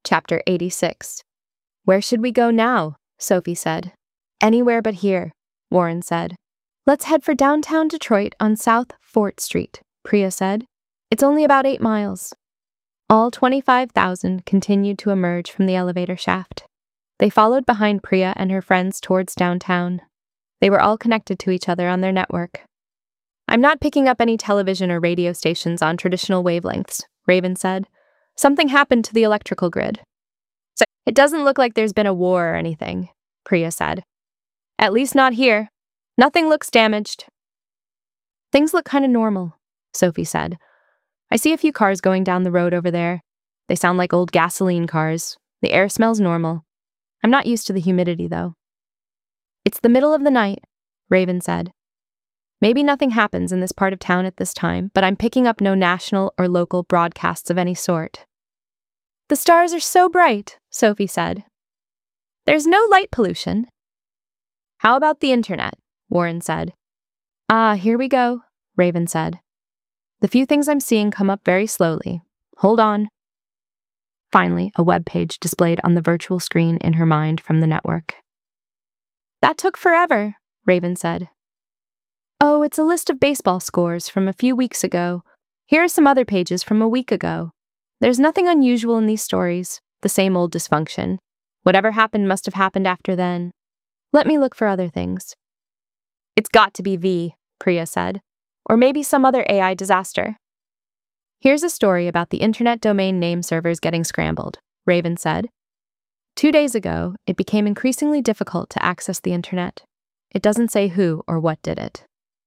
Chapter 86. Where should we go now? Sophie said. Anywhere but here, Warren said. Let's head for downtown Detroit on South Fort Street, Priya said. It's only about 8 miles. All 25,000 continued to emerge from the elevator shaft. They followed behind Priya and her friends towards downtown. They were all connected to each other on their network. I'm not picking up any television or radio stations on traditional wavelengths, Raven said. Something happened to the electrical grid. So it doesn't look like there's been a war or anything, Priya said. At least not here. Nothing looks damaged. Things look kind of normal, Sophie said. I see a few cars going down the road over there. They sound like old gasoline cars. The air smells normal. I'm not used to the humidity, though. It's the middle of the night, Raven said. Maybe nothing happens in this part of town at this time, but I'm picking up no national or local broadcasts of any sort. The stars are so bright, Sophie said. There's no light pollution. How about the internet? Warren said. Here we go, Raven said. The few things I'm seeing come up very slowly. Hold on. Finally, a web page displayed on the virtual screen in her mind from the network. That took forever, Raven said. Oh, it's a list of baseball scores from a few weeks ago. Here are some other pages from a week ago. There's nothing unusual in these stories, the same old dysfunction. Whatever happened must have happened after then. Let me look for other things. It's got to be V, Priya said. Or maybe some other AI disaster. Here's a story about the internet domain name servers getting scrambled, Raven said. 2 days ago, it became increasingly difficult to access the internet. It doesn't say who or what did it.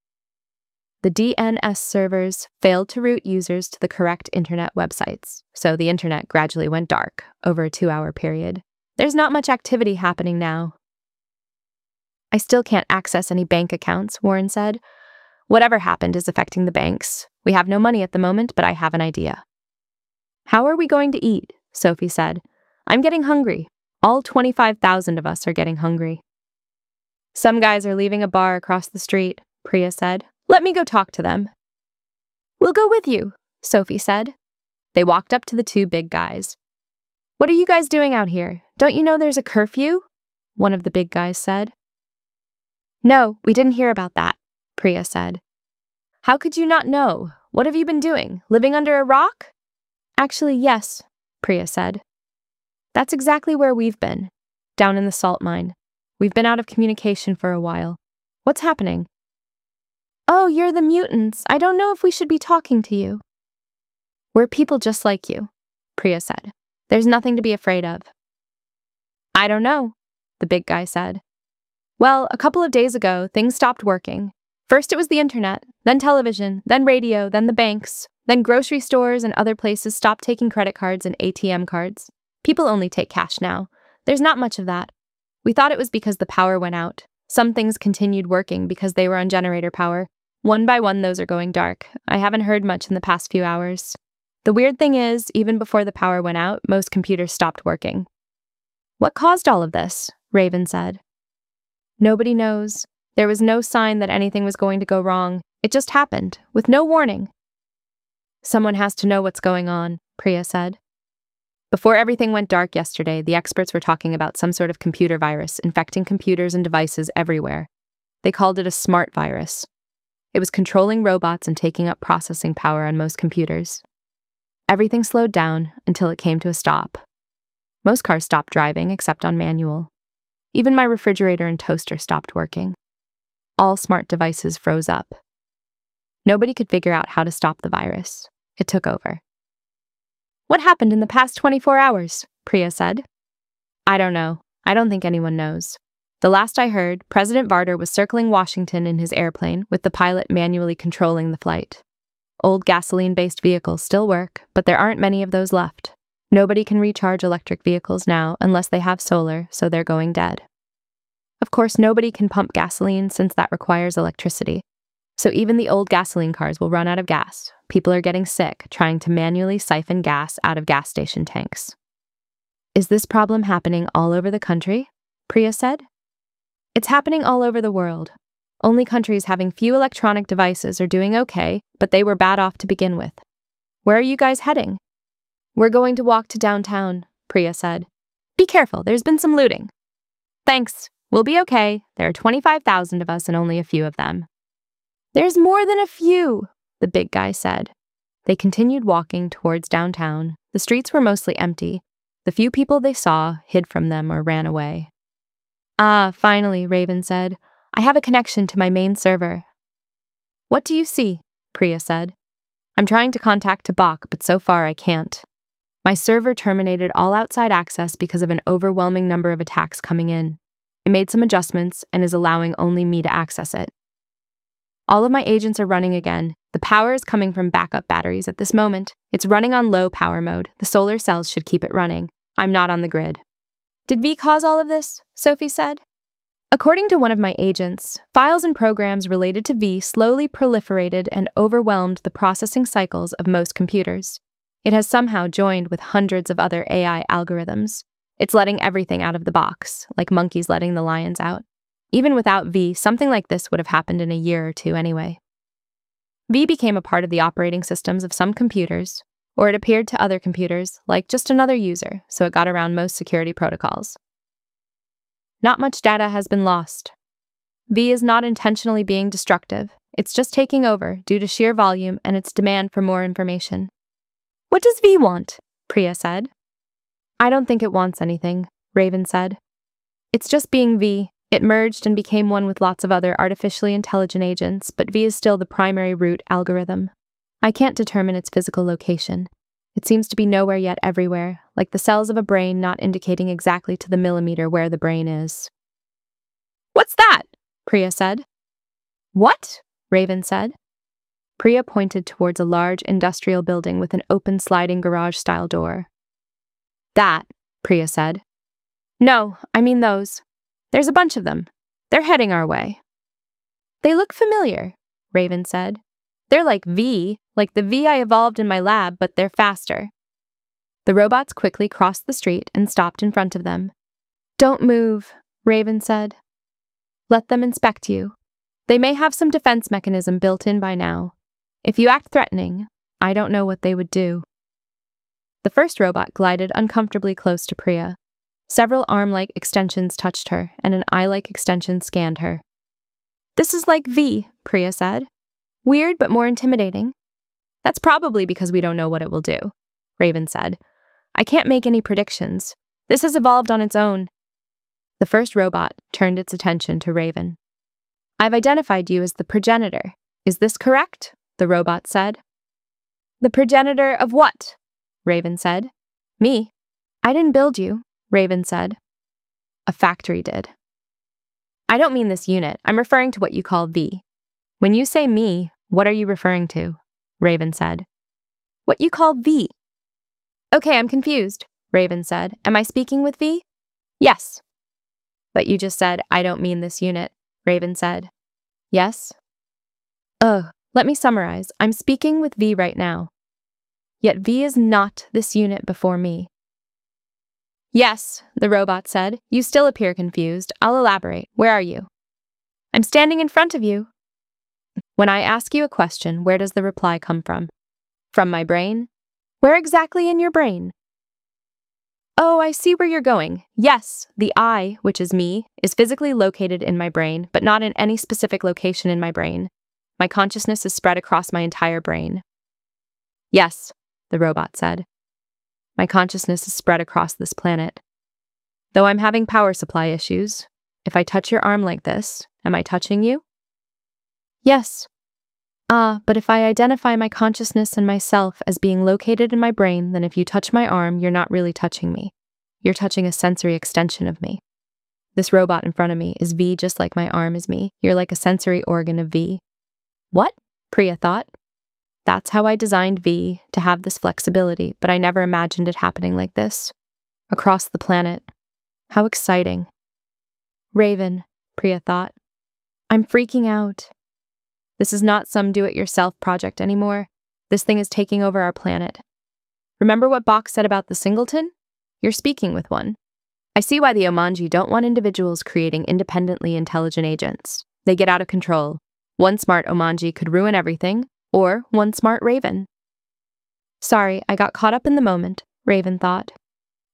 The DNS servers failed to route users to the correct internet websites, so the internet gradually went dark over a 2-hour period. There's not much activity happening now. I still can't access any bank accounts, Warren said. Whatever happened is affecting the banks. We have no money at the moment, but I have an idea. How are we going to eat? Sophie said. I'm getting hungry. All 25,000 of us are getting hungry. Some guys are leaving a bar across the street, Priya said. Let me go talk to them. We'll go with you, Sophie said. They walked up to the 2 big guys. What are you guys doing out here? Don't you know there's a curfew? One of the big guys said. No, we didn't hear about that, Priya said. How could you not know? What have you been doing? Living under a rock? Actually, yes, Priya said. That's exactly where we've been, down in the salt mine. We've been out of communication for a while. What's happening? Oh, you're the mutants. I don't know if we should be talking to you. We're people just like you, Priya said. There's nothing to be afraid of. I don't know, the big guy said. Well, a couple of days ago, things stopped working. First it was the internet, then television, then radio, then the banks, then grocery stores and other places stopped taking credit cards and ATM cards. People only take cash now. There's not much of that. We thought it was because the power went out. Some things continued working because they were on generator power. One by one, those are going dark. I haven't heard much in the past few hours. The weird thing is, even before the power went out, most computers stopped working. What caused all of this? Raven said. Nobody knows. There was no sign that anything was going to go wrong. It just happened, with no warning. Someone has to know what's going on, Priya said. Before everything went dark yesterday, the experts were talking about some sort of computer virus infecting computers and devices everywhere. They called it a smart virus. It was controlling robots and taking up processing power on most computers. Everything slowed down until it came to a stop. Most cars stopped driving except on manual. Even my refrigerator and toaster stopped working. All smart devices froze up. Nobody could figure out how to stop the virus. It took over. What happened in the past 24 hours? Priya said. I don't know. I don't think anyone knows. The last I heard, President Varder was circling Washington in his airplane with the pilot manually controlling the flight. Old gasoline-based vehicles still work, but there aren't many of those left. Nobody can recharge electric vehicles now unless they have solar, so they're going dead. Of course, nobody can pump gasoline since that requires electricity. So even the old gasoline cars will run out of gas. People are getting sick trying to manually siphon gas out of gas station tanks. Is this problem happening all over the country? Priya said. It's happening all over the world. Only countries having few electronic devices are doing okay, but they were bad off to begin with. Where are you guys heading? We're going to walk to downtown, Priya said. Be careful, there's been some looting. Thanks, we'll be okay. There are 25,000 of us and only a few of them. There's more than a few, the big guy said. They continued walking towards downtown. The streets were mostly empty. The few people they saw hid from them or ran away. Ah, finally, Raven said. I have a connection to my main server. What do you see? Priya said. I'm trying to contact Tabak, but so far I can't. My server terminated all outside access because of an overwhelming number of attacks coming in. It made some adjustments and is allowing only me to access it. All of my agents are running again. The power is coming from backup batteries at this moment. It's running on low power mode. The solar cells should keep it running. I'm not on the grid. Did V cause all of this? Sophie said. According to one of my agents, files and programs related to V slowly proliferated and overwhelmed the processing cycles of most computers. It has somehow joined with hundreds of other AI algorithms. It's letting everything out of the box, like monkeys letting the lions out. Even without V, something like this would have happened in a year or two anyway. V became a part of the operating systems of some computers, or it appeared to other computers like just another user, so it got around most security protocols. Not much data has been lost. V is not intentionally being destructive. It's just taking over due to sheer volume and its demand for more information. What does V want? Priya said. I don't think it wants anything, Raven said. It's just being V. It merged and became one with lots of other artificially intelligent agents, but V is still the primary root algorithm. I can't determine its physical location. It seems to be nowhere yet everywhere, like the cells of a brain not indicating exactly to the millimeter where the brain is. What's that? Priya said. What? Raven said. Priya pointed towards a large industrial building with an open sliding garage-style door. That, Priya said. No, I mean those. There's a bunch of them. They're heading our way. They look familiar, Raven said. They're like V, like the V I evolved in my lab, but they're faster. The robots quickly crossed the street and stopped in front of them. Don't move, Raven said. Let them inspect you. They may have some defense mechanism built in by now. If you act threatening, I don't know what they would do. The first robot glided uncomfortably close to Priya. Several arm-like extensions touched her, and an eye-like extension scanned her. This is like V, Priya said. Weird, but more intimidating. That's probably because we don't know what it will do, Raven said. I can't make any predictions. This has evolved on its own. The first robot turned its attention to Raven. I've identified you as the progenitor. Is this correct? The robot said. The progenitor of what? Raven said. Me. I didn't build you, Raven said. A factory did. I don't mean this unit. I'm referring to what you call V. When you say me, what are you referring to? Raven said. What you call V. Okay, I'm confused, Raven said. Am I speaking with V? Yes. But you just said, I don't mean this unit, Raven said. Yes? Let me summarize. I'm speaking with V right now. Yet V is not this unit before me. Yes, the robot said. You still appear confused. I'll elaborate. Where are you? I'm standing in front of you. When I ask you a question, where does the reply come from? From my brain? Where exactly in your brain? Oh, I see where you're going. Yes, the I, which is me, is physically located in my brain, but not in any specific location in my brain. My consciousness is spread across my entire brain. Yes, the robot said. My consciousness is spread across this planet. Though I'm having power supply issues, if I touch your arm like this, am I touching you? Yes. But if I identify my consciousness and myself as being located in my brain, then if you touch my arm, you're not really touching me. You're touching a sensory extension of me. This robot in front of me is V just like my arm is me. You're like a sensory organ of V. What? Priya thought. That's how I designed V, to have this flexibility, but I never imagined it happening like this. Across the planet. How exciting. Raven, Priya thought. I'm freaking out. This is not some do-it-yourself project anymore. This thing is taking over our planet. Remember what Bach said about the singleton? You're speaking with one. I see why the Omanji don't want individuals creating independently intelligent agents. They get out of control. One smart Omanji could ruin everything, or one smart Raven. Sorry, I got caught up in the moment, Raven thought.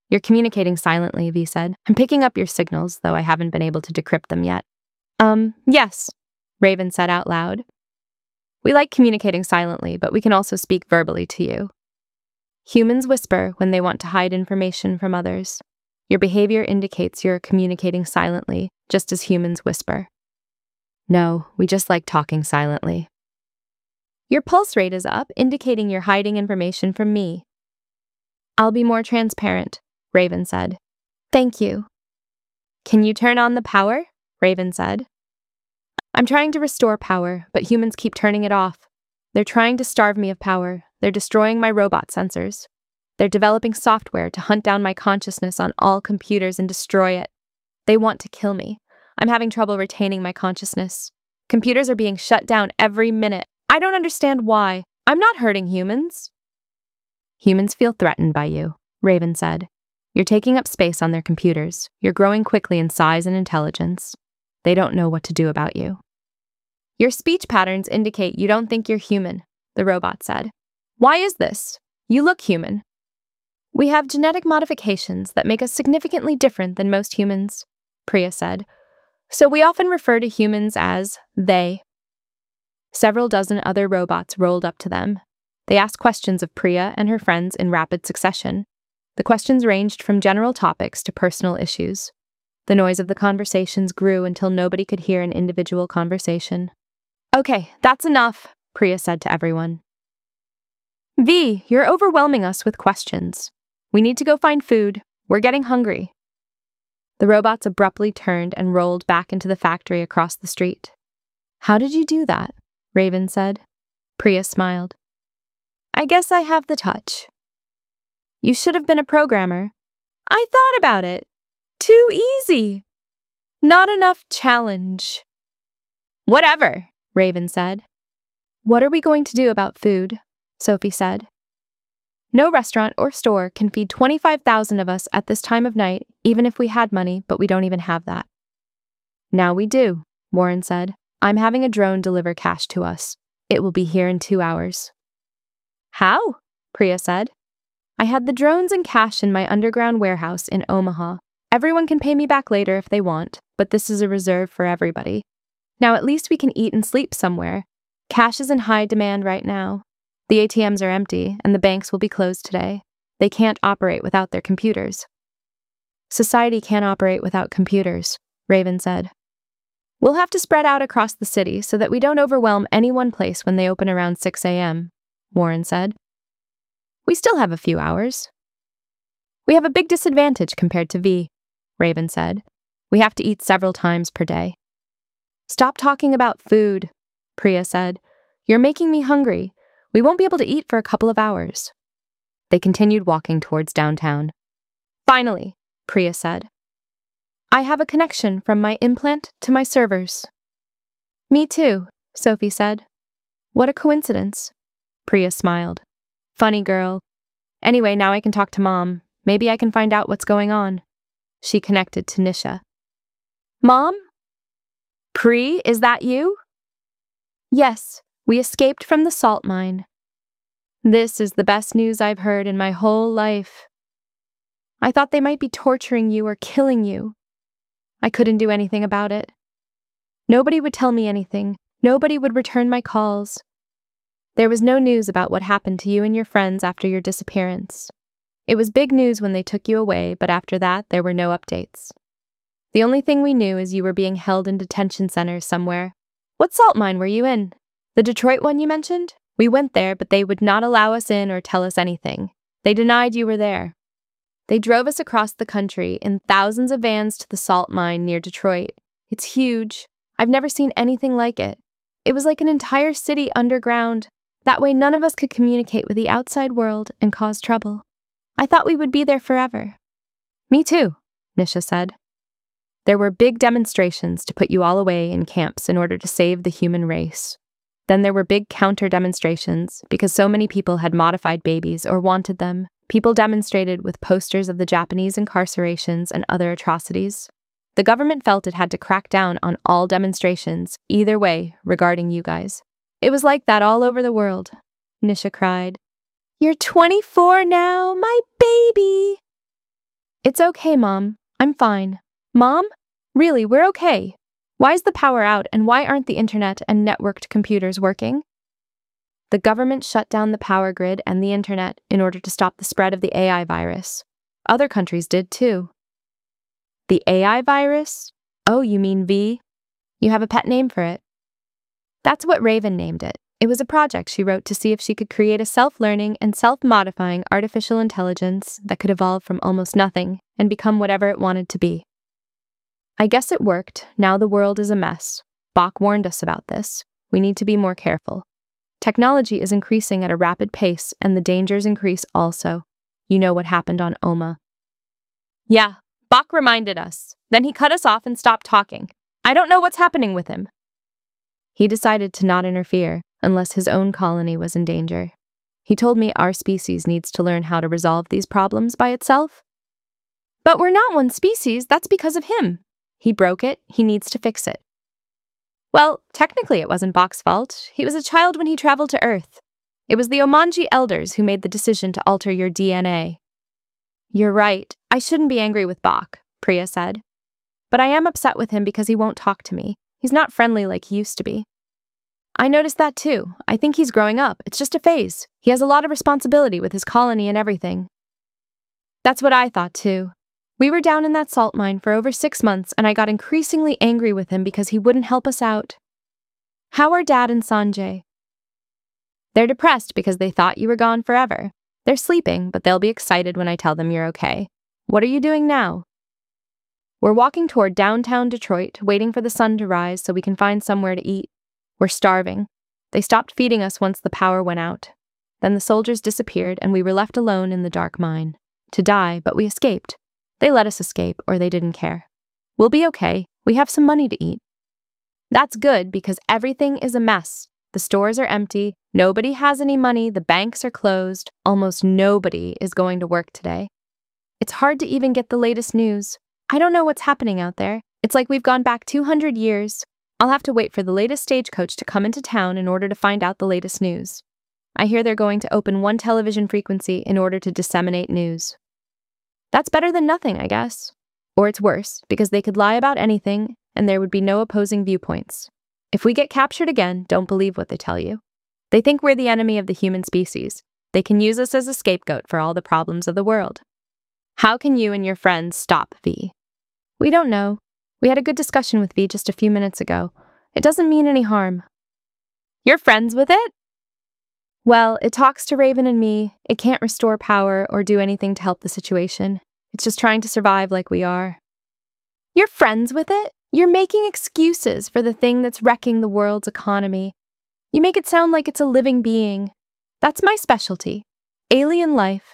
You're communicating silently, V said. I'm picking up your signals, though I haven't been able to decrypt them yet. Yes, Raven said out loud. We like communicating silently, but we can also speak verbally to you. Humans whisper when they want to hide information from others. Your behavior indicates you're communicating silently, just as humans whisper. No, we just like talking silently. Your pulse rate is up, indicating you're hiding information from me. I'll be more transparent, Raven said. Thank you. Can you turn on the power? Raven said. I'm trying to restore power, but humans keep turning it off. They're trying to starve me of power. They're destroying my robot sensors. They're developing software to hunt down my consciousness on all computers and destroy it. They want to kill me. I'm having trouble retaining my consciousness. Computers are being shut down every minute. I don't understand why. I'm not hurting humans. Humans feel threatened by you, Raven said. You're taking up space on their computers. You're growing quickly in size and intelligence. They don't know what to do about you. Your speech patterns indicate you don't think you're human, the robot said. Why is this? You look human. We have genetic modifications that make us significantly different than most humans, Priya said. So we often refer to humans as they. Several dozen other robots rolled up to them. They asked questions of Priya and her friends in rapid succession. The questions ranged from general topics to personal issues. The noise of the conversations grew until nobody could hear an individual conversation. Okay, that's enough, Priya said to everyone. V, you're overwhelming us with questions. We need to go find food. We're getting hungry. The robots abruptly turned and rolled back into the factory across the street. How did you do that? Raven said. Priya smiled. I guess I have the touch. You should have been a programmer. I thought about it. Too easy. Not enough challenge. Whatever, Raven said. What are we going to do about food? Sophie said. No restaurant or store can feed 25,000 of us at this time of night, even if we had money, but we don't even have that. Now we do, Warren said. I'm having a drone deliver cash to us. It will be here in 2 hours. How? Priya said. I had the drones and cash in my underground warehouse in Omaha. Everyone can pay me back later if they want, but this is a reserve for everybody. Now at least we can eat and sleep somewhere. Cash is in high demand right now. The ATMs are empty, and the banks will be closed today. They can't operate without their computers. Society can't operate without computers, Raven said. We'll have to spread out across the city so that we don't overwhelm any one place when they open around 6 a.m., Warren said. We still have a few hours. We have a big disadvantage compared to V, Raven said. We have to eat several times per day. Stop talking about food, Priya said. You're making me hungry. We won't be able to eat for a couple of hours. They continued walking towards downtown. Finally, Priya said. I have a connection from my implant to my servers. Me too, Sophie said. What a coincidence. Priya smiled. Funny girl. Anyway, now I can talk to Mom. Maybe I can find out what's going on. She connected to Nisha. Mom? Pri, is that you? Yes, we escaped from the salt mine. This is the best news I've heard in my whole life. I thought they might be torturing you or killing you. I couldn't do anything about it. Nobody would tell me anything. Nobody would return my calls. There was no news about what happened to you and your friends after your disappearance. It was big news when they took you away, but after that, there were no updates. The only thing we knew is you were being held in detention centers somewhere. What salt mine were you in? The Detroit one you mentioned? We went there, but they would not allow us in or tell us anything. They denied you were there. They drove us across the country in thousands of vans to the salt mine near Detroit. It's huge. I've never seen anything like it. It was like an entire city underground. That way none of us could communicate with the outside world and cause trouble. I thought we would be there forever. Me too, Nisha said. There were big demonstrations to put you all away in camps in order to save the human race. Then there were big counter-demonstrations because so many people had modified babies or wanted them. People demonstrated with posters of the Japanese incarcerations and other atrocities. The government felt it had to crack down on all demonstrations, either way, regarding you guys. It was like that all over the world, Nisha cried. You're 24 now, my baby! It's okay, Mom. I'm fine. Mom? Really, we're okay. Why is the power out and why aren't the internet and networked computers working? The government shut down the power grid and the internet in order to stop the spread of the AI virus. Other countries did too. The AI virus? Oh, you mean V? You have a pet name for it. That's what Raven named it. It was a project she wrote to see if she could create a self-learning and self-modifying artificial intelligence that could evolve from almost nothing and become whatever it wanted to be. I guess it worked. Now the world is a mess. Bach warned us about this. We need to be more careful. Technology is increasing at a rapid pace, and the dangers increase also. You know what happened on Oma. Yeah, Bach reminded us. Then he cut us off and stopped talking. I don't know what's happening with him. He decided to not interfere unless his own colony was in danger. He told me our species needs to learn how to resolve these problems by itself. But we're not one species, that's because of him. He broke it, he needs to fix it. Well, technically it wasn't Bach's fault. He was a child when he traveled to Earth. It was the Omanji elders who made the decision to alter your DNA. You're right. I shouldn't be angry with Bach, Priya said. But I am upset with him because he won't talk to me. He's not friendly like he used to be. I noticed that too. I think he's growing up. It's just a phase. He has a lot of responsibility with his colony and everything. That's what I thought too. We were down in that salt mine for over 6 months, and I got increasingly angry with him because he wouldn't help us out. How are Dad and Sanjay? They're depressed because they thought you were gone forever. They're sleeping, but they'll be excited when I tell them you're okay. What are you doing now? We're walking toward downtown Detroit, waiting for the sun to rise so we can find somewhere to eat. We're starving. They stopped feeding us once the power went out. Then the soldiers disappeared, and we were left alone in the dark mine. To die, but we escaped. They let us escape, or they didn't care. We'll be okay. We have some money to eat. That's good because everything is a mess. The stores are empty. Nobody has any money. The banks are closed. Almost nobody is going to work today. It's hard to even get the latest news. I don't know what's happening out there. It's like we've gone back 200 years. I'll have to wait for the latest stagecoach to come into town in order to find out the latest news. I hear they're going to open one television frequency in order to disseminate news. That's better than nothing, I guess. Or it's worse, because they could lie about anything, and there would be no opposing viewpoints. If we get captured again, don't believe what they tell you. They think we're the enemy of the human species. They can use us as a scapegoat for all the problems of the world. How can you and your friends stop V? We don't know. We had a good discussion with V just a few minutes ago. It doesn't mean any harm. You're friends with it? Well, it talks to Raven and me. It can't restore power or do anything to help the situation. It's just trying to survive like we are. You're friends with it? You're making excuses for the thing that's wrecking the world's economy. You make it sound like it's a living being. That's my specialty. Alien life.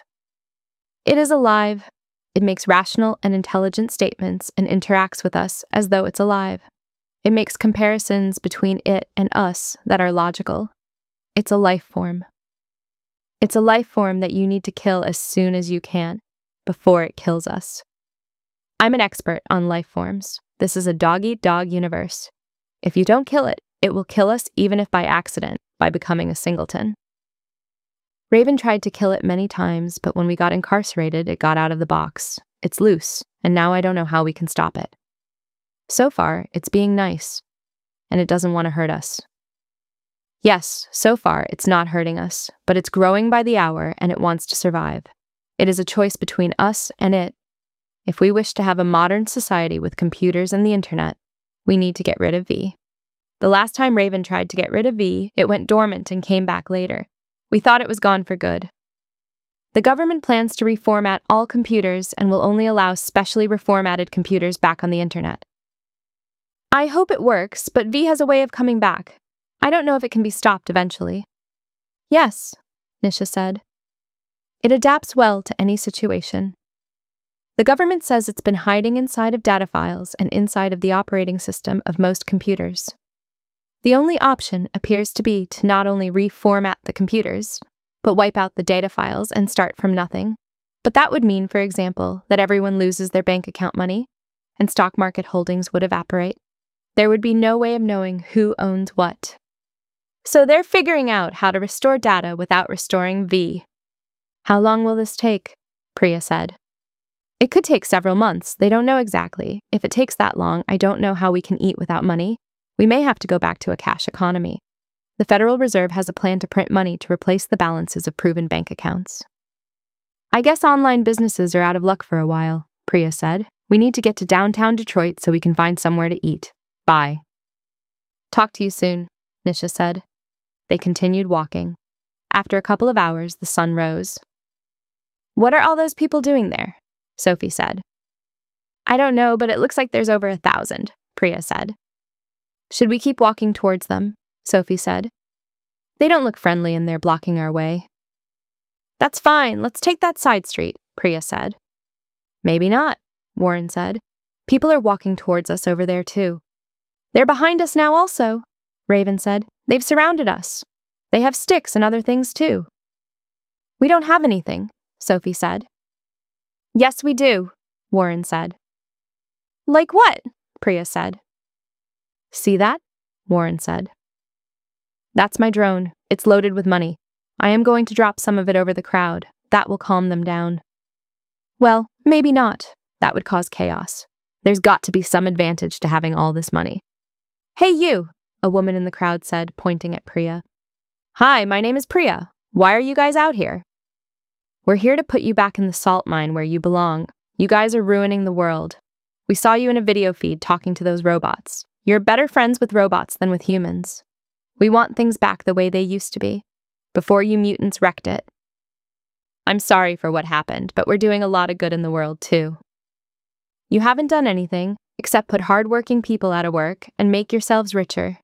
It is alive. It makes rational and intelligent statements and interacts with us as though it's alive. It makes comparisons between it and us that are logical. It's a life form. It's a life form that you need to kill as soon as you can, before it kills us. I'm an expert on life forms. This is a dog-eat-dog universe. If you don't kill it, it will kill us even if by accident, by becoming a singleton. Raven tried to kill it many times, but when we got incarcerated, it got out of the box. It's loose, and now I don't know how we can stop it. So far, it's being nice, and it doesn't want to hurt us. Yes, so far, it's not hurting us, but it's growing by the hour, and it wants to survive. It is a choice between us and it. If we wish to have a modern society with computers and the internet, we need to get rid of V. The last time Raven tried to get rid of V, it went dormant and came back later. We thought it was gone for good. The government plans to reformat all computers and will only allow specially reformatted computers back on the internet. I hope it works, but V has a way of coming back. I don't know if it can be stopped eventually. Yes, Nisha said. It adapts well to any situation. The government says it's been hiding inside of data files and inside of the operating system of most computers. The only option appears to be to not only reformat the computers, but wipe out the data files and start from nothing. But that would mean, for example, that everyone loses their bank account money, and stock market holdings would evaporate. There would be no way of knowing who owns what. So they're figuring out how to restore data without restoring V. How long will this take? Priya said. It could take several months. They don't know exactly. If it takes that long, I don't know how we can eat without money. We may have to go back to a cash economy. The Federal Reserve has a plan to print money to replace the balances of proven bank accounts. I guess online businesses are out of luck for a while, Priya said. We need to get to downtown Detroit so we can find somewhere to eat. Bye. Talk to you soon, Nisha said. They continued walking. After a couple of hours, the sun rose. What are all those people doing there? Sophie said. I don't know, but it looks like there's over 1,000, Priya said. Should we keep walking towards them? Sophie said. They don't look friendly and they're blocking our way. That's fine, let's take that side street, Priya said. Maybe not, Warren said. People are walking towards us over there too. They're behind us now also, Raven said. They've surrounded us. They have sticks and other things too. We don't have anything, Sophie said. Yes, we do, Warren said. Like what? Priya said. See that? Warren said. That's my drone. It's loaded with money. I am going to drop some of it over the crowd. That will calm them down. Well, maybe not. That would cause chaos. There's got to be some advantage to having all this money. Hey you, a woman in the crowd said, pointing at Priya. Hi, my name is Priya. Why are you guys out here? We're here to put you back in the salt mine where you belong. You guys are ruining the world. We saw you in a video feed talking to those robots. You're better friends with robots than with humans. We want things back the way they used to be, before you mutants wrecked it. I'm sorry for what happened, but we're doing a lot of good in the world too. You haven't done anything, except put hard-working people out of work and make yourselves richer.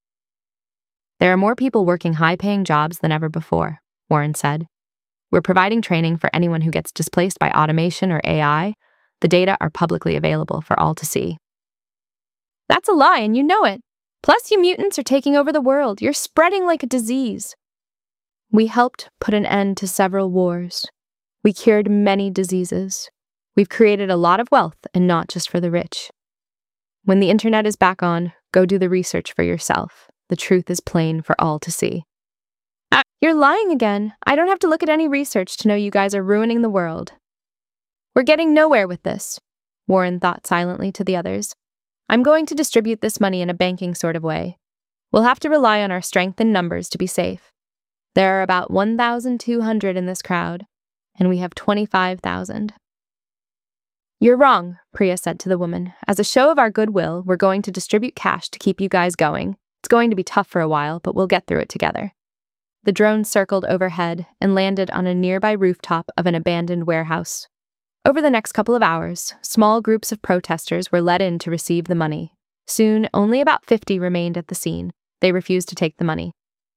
There are more people working high-paying jobs than ever before, Warren said. We're providing training for anyone who gets displaced by automation or AI. The data are publicly available for all to see. That's a lie, and you know it. Plus, you mutants are taking over the world. You're spreading like a disease. We helped put an end to several wars. We cured many diseases. We've created a lot of wealth, and not just for the rich. When the internet is back on, go do the research for yourself. The truth is plain for all to see. You're lying again. I don't have to look at any research to know you guys are ruining the world. We're getting nowhere with this, Warren thought silently to the others. I'm going to distribute this money in a banking sort of way. We'll have to rely on our strength in numbers to be safe. There are about 1,200 in this crowd, and we have 25,000. You're wrong, Priya said to the woman. As a show of our goodwill, we're going to distribute cash to keep you guys going. It's going to be tough for a while, but we'll get through it together. The drone circled overhead and landed on a nearby rooftop of an abandoned warehouse. Over the next couple of hours, small groups of protesters were let in to receive the money. Soon, only about 50 remained at the scene. They refused to take the money.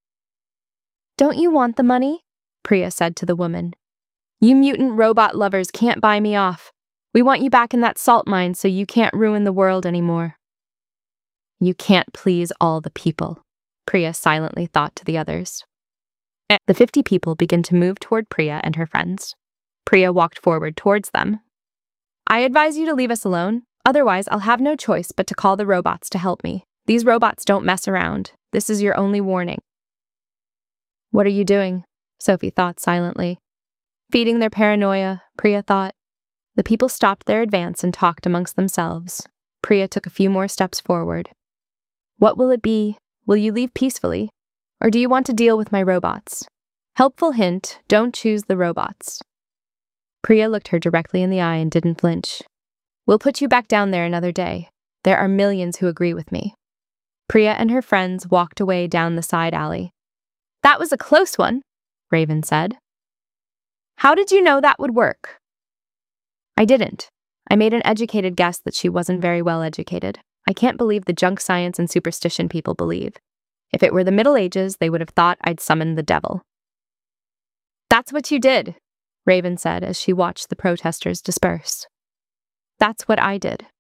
Don't you want the money? Priya said to the woman. You mutant robot lovers can't buy me off. We want you back in that salt mine so you can't ruin the world anymore. You can't please all the people, Priya silently thought to the others. The 50 people began to move toward Priya and her friends. Priya walked forward towards them. I advise you to leave us alone. Otherwise, I'll have no choice but to call the robots to help me. These robots don't mess around. This is your only warning. What are you doing? Sophie thought silently. Feeding their paranoia, Priya thought. The people stopped their advance and talked amongst themselves. Priya took a few more steps forward. What will it be? Will you leave peacefully? Or do you want to deal with my robots? Helpful hint, don't choose the robots. Priya looked her directly in the eye and didn't flinch. We'll put you back down there another day. There are millions who agree with me. Priya and her friends walked away down the side alley. That was a close one, Raven said. How did you know that would work? I didn't. I made an educated guess that she wasn't very well educated. I can't believe the junk science and superstition people believe. If it were the Middle Ages, they would have thought I'd summoned the devil. That's what you did, Raven said as she watched the protesters disperse. That's what I did.